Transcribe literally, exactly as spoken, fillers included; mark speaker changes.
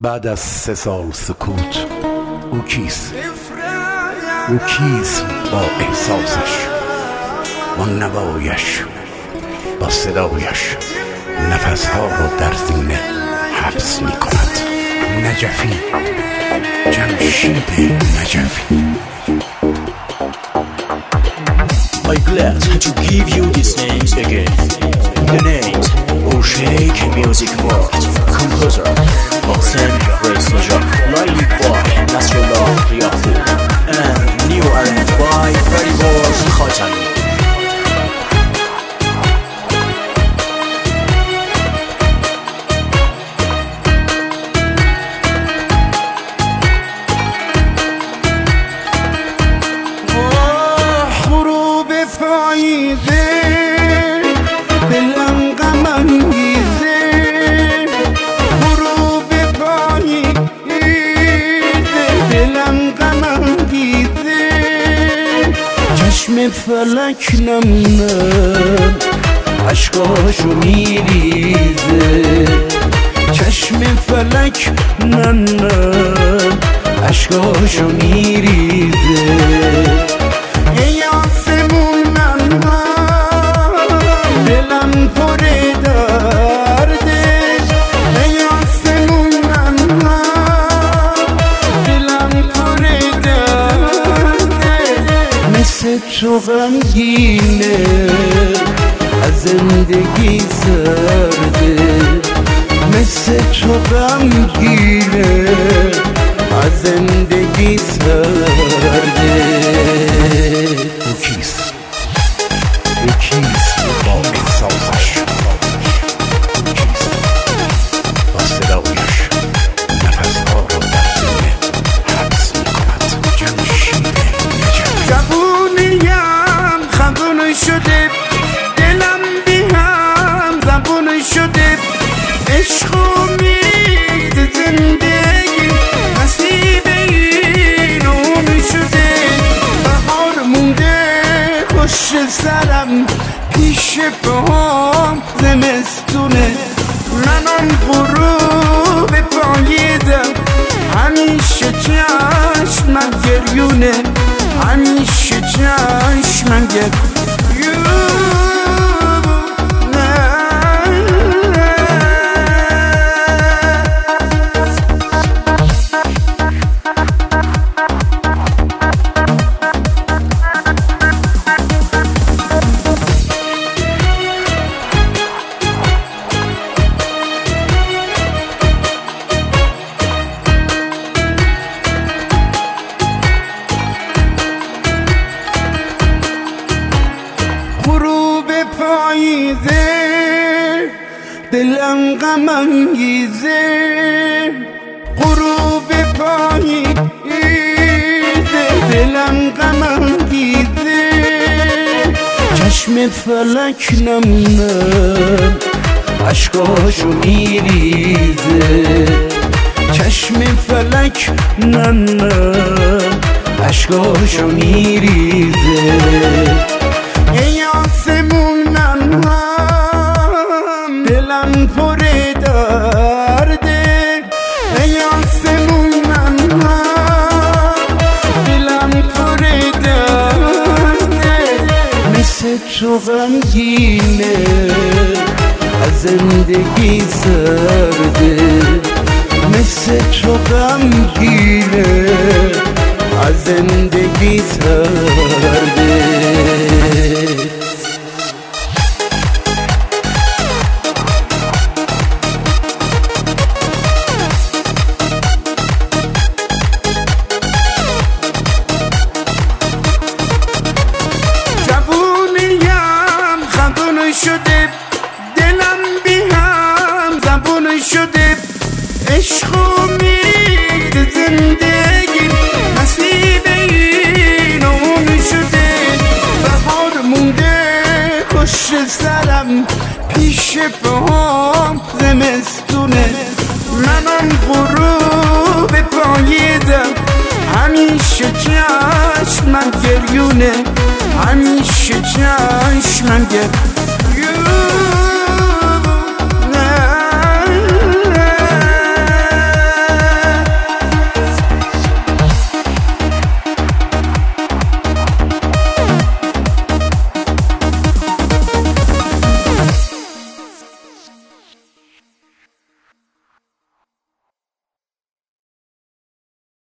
Speaker 1: بعد از سه سال سکوت او کیست؟ او کیست با احساسش، با نوایش، با صدایش نفسها رو در سینه حبس می کند؟ نجفی، جمشید نجفی.
Speaker 2: I'm glad to give you these names again. The names O'Shake Music World, composer Mohsen Reza, lyric by Nasrullah Riyahu, and new arranged by Fariborz Khatami.
Speaker 3: دلم غم انگیزه، غروب پاییزه، دلم غم انگیزه، چشم فلک نم نم عشقاشو میریزه، چشم فلک نم نم عشقاشو میریزه. تو غمگینه از زندگی سرده، مثل تو غمگینه از زندگی سرده.
Speaker 1: او کیست؟ او کیست با احساسش، او کیست با صدایش نفسها رو در سینه حبس می کند؟ جمشید نجفی.
Speaker 3: شده دلم بی هم زبون شده، عشق امید زندگی نصیب این اون شده. بهار مونده پشت سرم، پیش پاهم زمستونه، من آن غروب پاییزم، همیشه چشمم گریونه، همیشه چشمم گریونه. غروب پاییزه، دلم غم انگیزه، غروب پاییزه، دلم غم انگیزه، چشم فلک نم نم عشقاشو میریزه، چشم فلک نم نم عشقاشو میریزه. ای آسمونم هم دلم پر درده، ای آسمونم هم دلم پر درده، مثل تو غمگینه از زندگی سرده، مثل تو غمگینه از زندگی سرده. شده دلم بی هم زبون شده، عشق امید زندگی نصیب این اون شده. بهار مونده پشت سرم، پیش پاهم زمستونه، من آن غروب پاییزم، همیشه چشمم گریونه، همیشه چشمم گریونه.